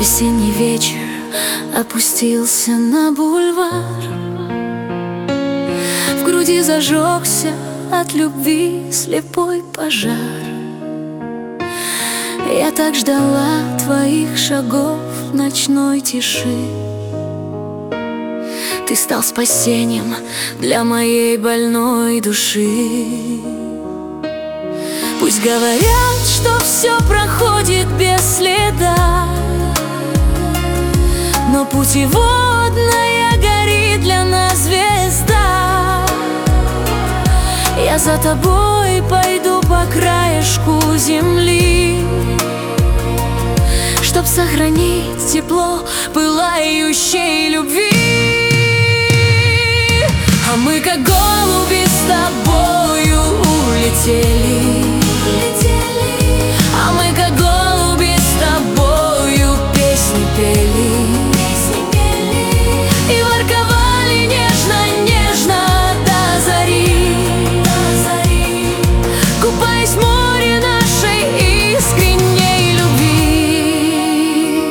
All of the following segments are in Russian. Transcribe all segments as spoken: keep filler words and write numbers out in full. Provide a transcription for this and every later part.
Весенний вечер опустился на бульвар. В груди зажегся от любви слепой пожар. Я так ждала твоих шагов в ночной тиши. Ты стал спасением для моей больной души. Пусть говорят, что все проходит без следа, но путеводная горит для нас звезда. Я за тобой пойду по краешку земли, чтоб сохранить тепло пылающей любви. А мы как голуби с тобою улетели, а мы как голуби с тобою песни пели, и ворковали нежно-нежно до зари, купаясь в море нашей искренней любви.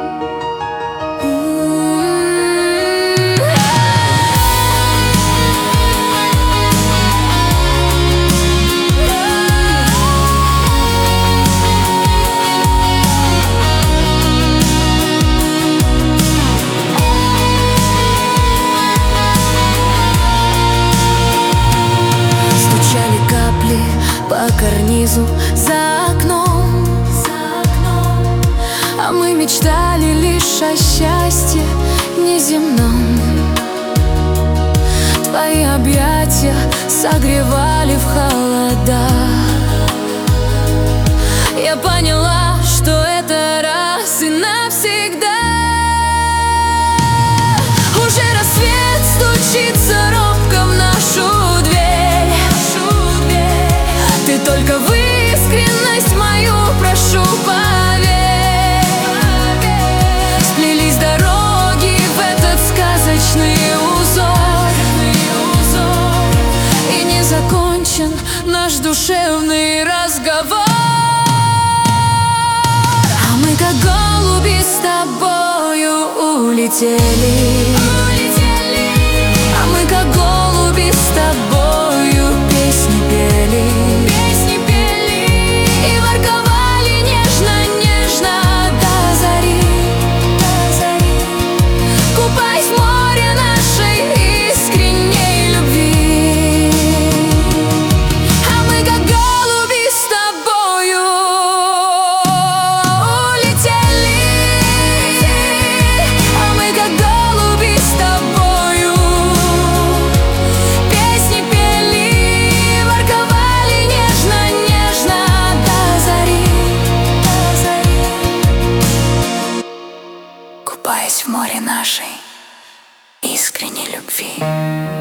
По карнизу за окном, за окном, а мы мечтали лишь о счастье неземном. Твои объятия согревали в холодах. Я поняла, что это раз и навсегда. Уже рассвет стучится робко в нашу дверь. Ты только в искренность мою прошу, поверь. Сплелись дороги в этот сказочный узор, и не закончен наш душевный разговор. А мы как голуби с тобою улетели, а мы как голуби с тобою песни пели, купаясь в море нашей искренней любви.